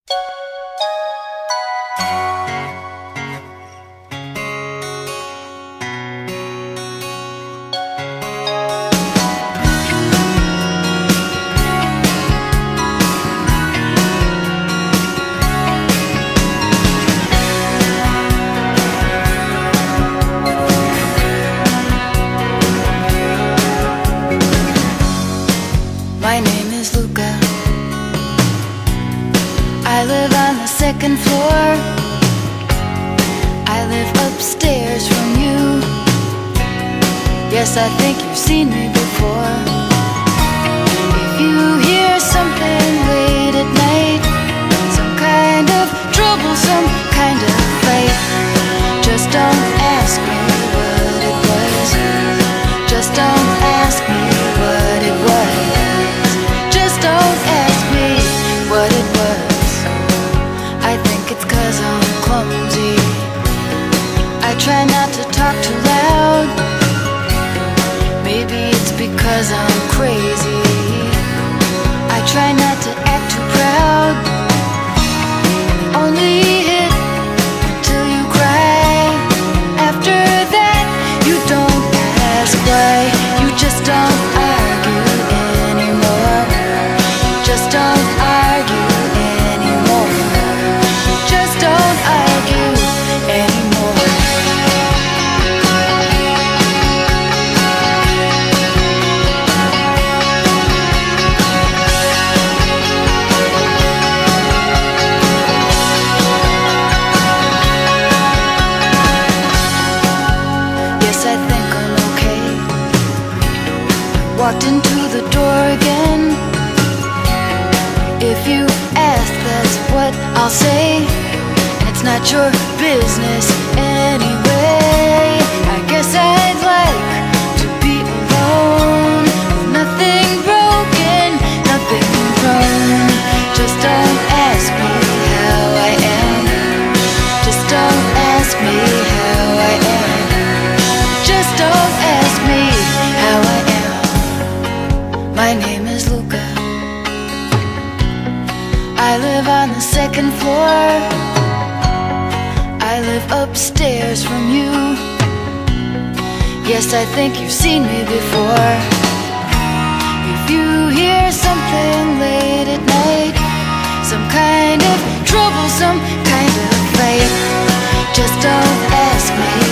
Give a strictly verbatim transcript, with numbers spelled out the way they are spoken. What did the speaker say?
My name is Luca. I live on the second floor. I live upstairs from you. Yes, I think you've seen me before. If you hear something late at night, some kind of trouble, some kind of fight, just don't ask me what it was. Just don't ask me what it was. Don't ask me what it was. I think it's 'cause I'm clumsy. I try not to talk too loud. Maybe it's because I'm crazy. I try not to act too proud. Only hit till you cry. After that, you don't ask why. You just don't argue anymore. Just don't argue anymore. Just don't argue anymore. Yes, I think I'm okay. Walked into the door again. If you ask, that's what I'll say. And it's not your business anyway. I guess I'd like to be alone, with nothing broken, nothing wrong. Just don't ask me how I am. Just don't ask me how I am. Just don't ask me how I am. My name is Luca. I live on the second floor. I live upstairs from you. Yes, I think you've seen me before. If you hear something late at night, some kind of trouble, some kind of fight, just don't ask me